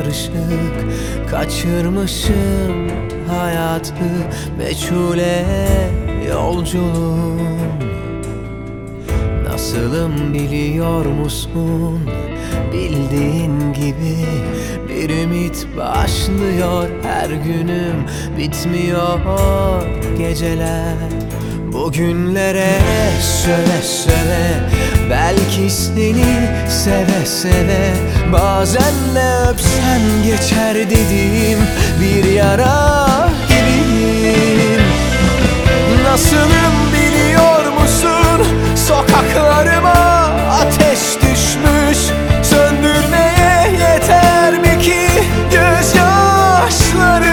karışık, kaçırmışım hayatı, meçhule yolculuğum. Nasılım biliyor musun? Bildiğin gibi bir ümit başlıyor her günüm, bitmiyor geceler. Bugünlere söve söve, belki seni seve seve, bazen ne öpsen geçer dediğim bir yara gibiyim. Nasılım biliyor musun? Sokaklarıma ateş düşmüş, söndürmeye yeter mi ki gözyaşlarım?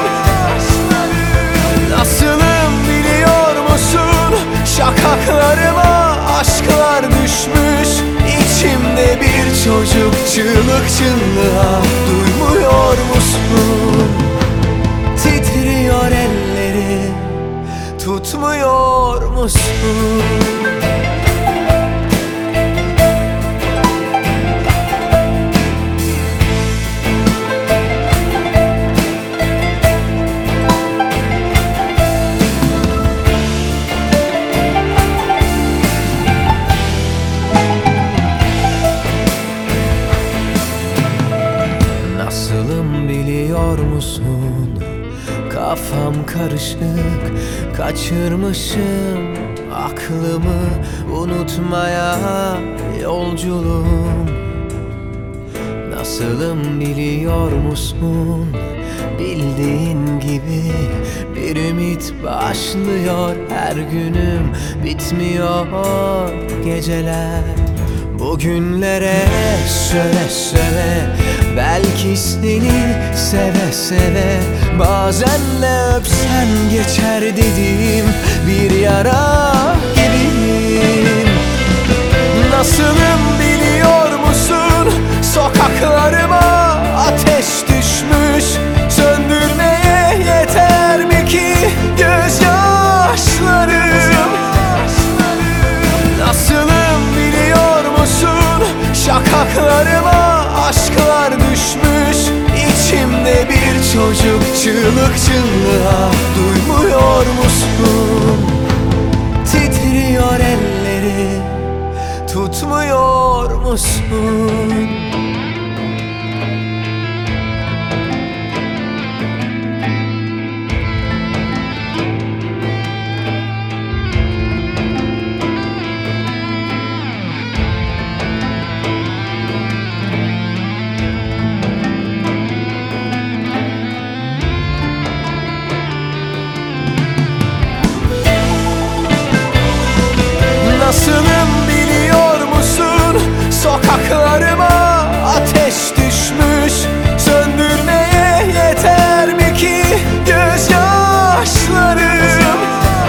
Nasılım biliyor musun? Şakaklarıma aşklar düşmüş, içimde bir çocuk çığlık çığlığa, duymuyor musun? Titriyor elleri, tutmuyor musun? Nasılım biliyor musun? Kafam karışık, kaçırmışım aklımı, unutmaya yolculuğum. Nasılım biliyor musun? Bildiğin gibi bir ümit başlıyor her günüm, bitmiyor geceler. Bugünlere söve söve, belki seni seve seve, bazen ne öpsen geçer dediğim bir yara gibiyim. Nasılım biliyor musun? Sokaklarıma ateş düşmüş, söndürmeye yeter mi ki gözyaşlarım? Nasılım biliyor musun? Şakaklarıma aşklar düşmüş, içimde bir çocuk çığlık çığlığa, duymuyor musun? Titriyor elleri, tutmuyor musun? Nasılım biliyor musun? Sokaklarıma ateş düşmüş, söndürmeye yeter mi ki gözyaşlarım?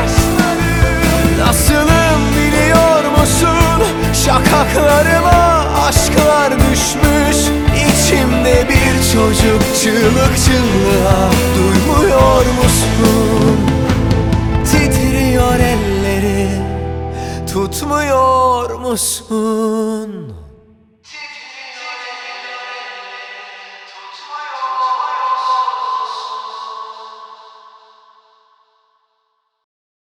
Nasılım biliyor musun? Şakaklarıma aşklar düşmüş, içimde bir çocuk çığlık çığlığa, duymuyor musun? Titriyor elleri, tutmuyor musun?